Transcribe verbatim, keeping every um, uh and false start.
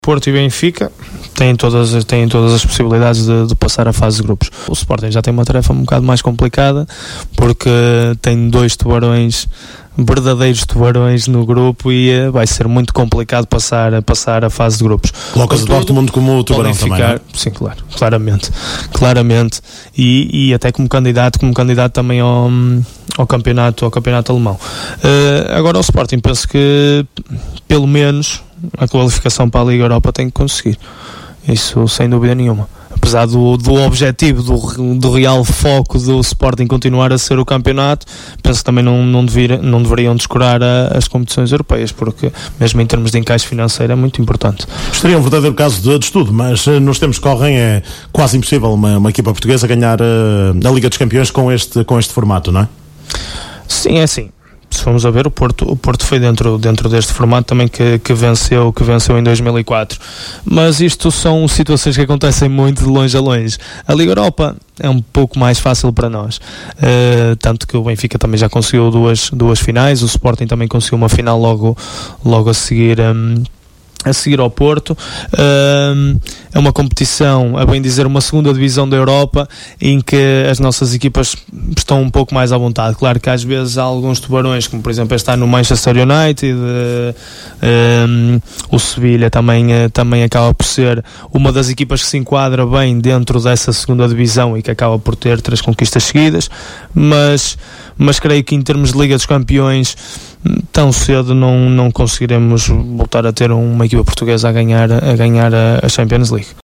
Porto e Benfica têm todas, têm todas as possibilidades de, de passar a fase de grupos. O Sporting já tem uma tarefa um bocado mais complicada, porque tem dois tubarões, verdadeiros tubarões no grupo, e uh, vai ser muito complicado passar, passar a fase de grupos. Colocas o Dortmund como o tubarão ficar, também, não é? Sim, claro, claramente, claramente, e, e até como candidato, como candidato também ao, ao campeonato, ao campeonato alemão. Uh, agora o Sporting, penso que pelo menos a qualificação para a Liga Europa tem que conseguir, isso sem dúvida nenhuma. Apesar do, do objetivo, do, do real foco do Sporting continuar a ser o campeonato, penso que também não, não, devir, não deveriam descurar a, as competições europeias, porque mesmo em termos de encaixe financeiro é muito importante. Estaria um verdadeiro caso de, de estudo, mas nos tempos que correm é quase impossível uma, uma equipa portuguesa ganhar uh, a Liga dos Campeões com este, com este formato, não é? Sim, é assim. Se formos a ver, o Porto, o Porto foi dentro, dentro deste formato também que, que, venceu, que venceu em dois mil e quatro. Mas isto são situações que acontecem muito de longe a longe. A Liga Europa é um pouco mais fácil para nós. Uh, tanto que o Benfica também já conseguiu duas, duas finais, o Sporting também conseguiu uma final logo, logo a seguir... Um, a seguir ao Porto. Uh, é uma competição, a bem dizer, uma segunda divisão da Europa, em que as nossas equipas estão um pouco mais à vontade. Claro que às vezes há alguns tubarões, como por exemplo está no Manchester United, uh, um, o Sevilha também, uh, também acaba por ser uma das equipas que se enquadra bem dentro dessa segunda divisão e que acaba por ter três conquistas seguidas, mas, mas creio que em termos de Liga dos Campeões tão cedo não, não conseguiremos voltar a ter uma equipa portuguesa a ganhar, a ganhar a Champions League.